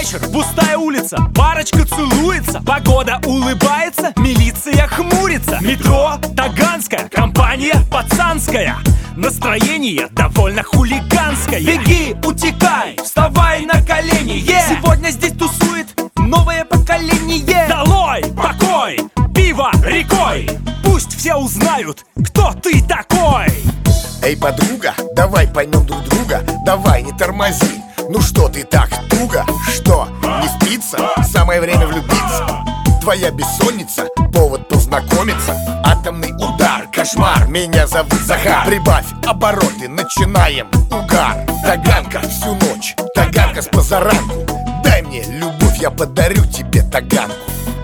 вечер, пустая улица, парочка целуется, погода улыбается, милиция хмурится. Метро Таганская, компания пацанская, настроение довольно хулиганское. Беги, утекай, вставай на колени, сегодня здесь тусует новое поколение. Долой покой, пиво рекой, пусть все узнают, кто ты такой. Эй, подруга, давай поймем друг друга, давай не тормози. Ну что ты так туго? Что, не спится? Самое время влюбиться. Твоя бессонница, повод познакомиться. Атомный удар, кошмар, меня зовут Захар. Прибавь обороты, начинаем угар. Таганка всю ночь, Таганка с позаранку. Дай мне любовь, я подарю тебе Таганку.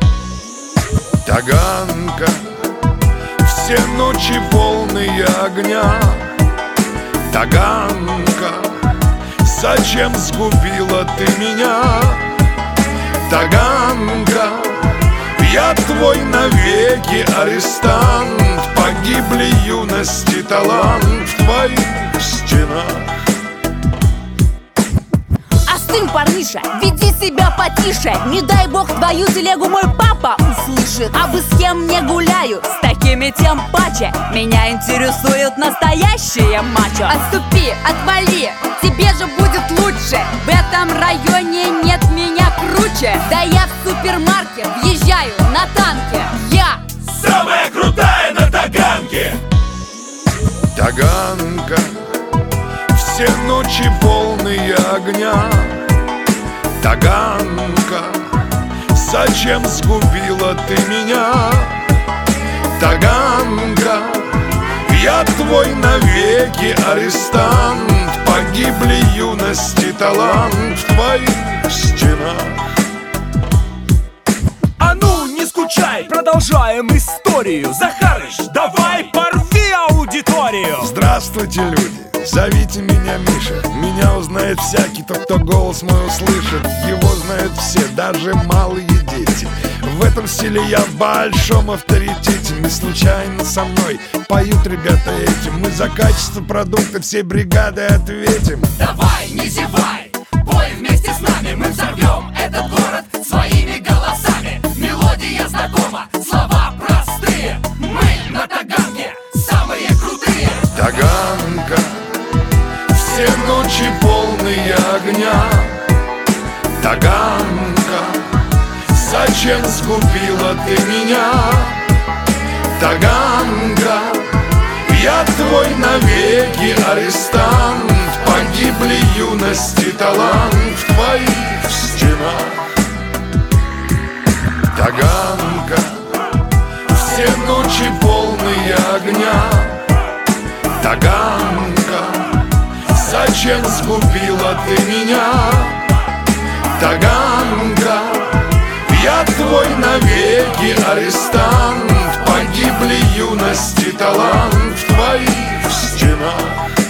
Таганка, все ночи полные огня. Таганка, зачем сгубила ты меня? Таганка, я твой навеки арестант. Погибли юность и талант в твоих стенах. Остынь, парниша, веди себя потише. Не дай бог твою телегу мой папа услышит. А вы с кем не гуляю, с такими тем паче. Меня интересует настоящее мачо. Отступи, отвали, тебе же будет лучше. В этом районе нет меня круче. Да я в супермаркет въезжаю на танке. Я самая крутая на Таганке. Таганка, все ночи полные огня. Таганка, зачем сгубила ты меня? Таганка, я твой навеки арестант. Погибли юность и талант в твоих стенах. А ну, не скучай, продолжаем историю. Захарыч, давай порви аудиторию. Здравствуйте, люди, зовите меня Миша. Меня узнает всякий, тот, кто голос мой услышит. Его знают все, даже малые дети. В этом стиле я в большом авторитете. Не случайно со мной поют ребята эти. Мы за качество продукта всей бригадой ответим. Давай, не зевай, пой вместе с нами. Мы взорвем этот город своими голосами. Мелодия знакома, слова простые. Мы на Таганке самые крутые. Таганка, все ночи полные огня. Таганка, зачем сгубила ты меня? Таганка, я твой навеки арестант. Погибли юность и талант в твоих стенах. Таганка, все ночи полные огня. Таганка, зачем сгубила ты меня? Таганка, я твой навеки арестант. Погибли юность и талант в твоих стенах.